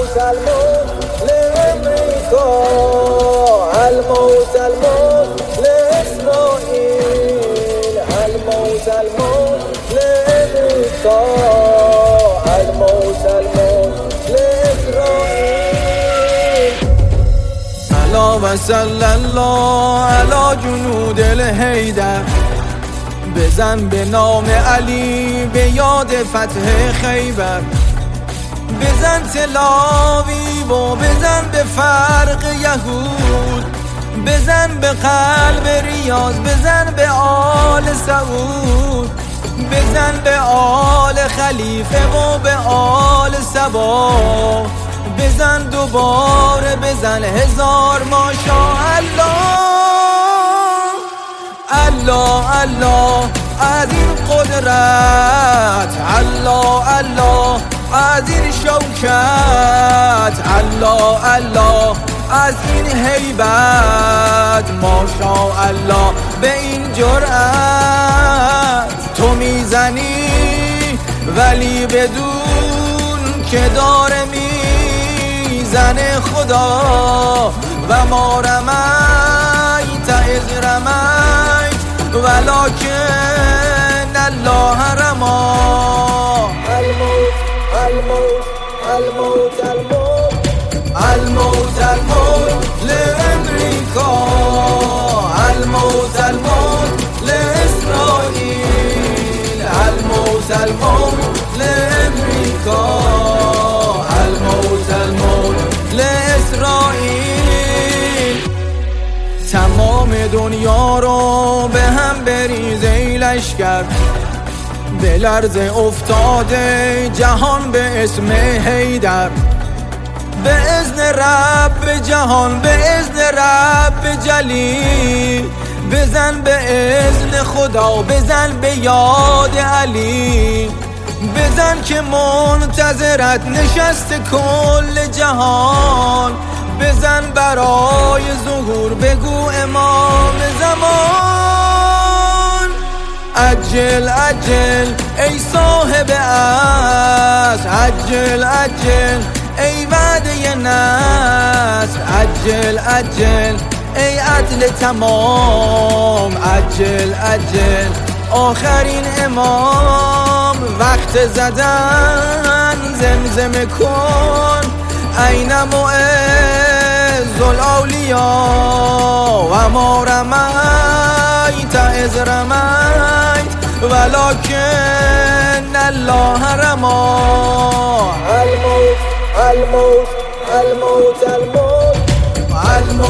الموت الموت لأمريكا، الموت الموت لإسرائيل، الموت الموت لأمريكا، الموت الموت لإسرائيل. الا و صلی الله علی جنود الحیدر، بزن به نام علی به یاد فتح خیبر، بزن تلاوی و بزن به فرق یهود، بزن به قلب ریاض، بزن به آل سعود، بزن به آل خلیفه و به آل سبا، بزن دوباره، بزن هزار ماشاءالله. الله الله از این قدرت، الله الله از این شوکت، الله الله از این هیبت، ماشاءالله به این جرأت. تو میزنی ولی بدون که داره میزنه خدا، و ما رمیت اذ رمیت ولکن الله رمی. الموت الموت الموت الموت الموت الموت لأمريكا، الموت الموت لإسرائيل، الموت الموت لأمريكا، الموت الموت لإسرائيل. تمام دنیا رو به هم بریزه ای لشکر، به لرزه افتاده جهان به اسم حیدر، به اذن رب جهان، به اذن رب جلی، بزن به اذن خدا، بزن به یاد علی، بزن که منتظرت نشسته کل جهان، بزن برای ظهور، بگو امام زمان. عجل عجل ای صاحب عصر، عجل عجل ای وعده نصر، عجل عجل ای عدل تمام، عجل عجل آخرین امام. وقت زدن زمزمه کن، این معز الاولیا، و ما رمیت اذ رمیت ولکن الله رمی. الموت الموت الموت الموت الموت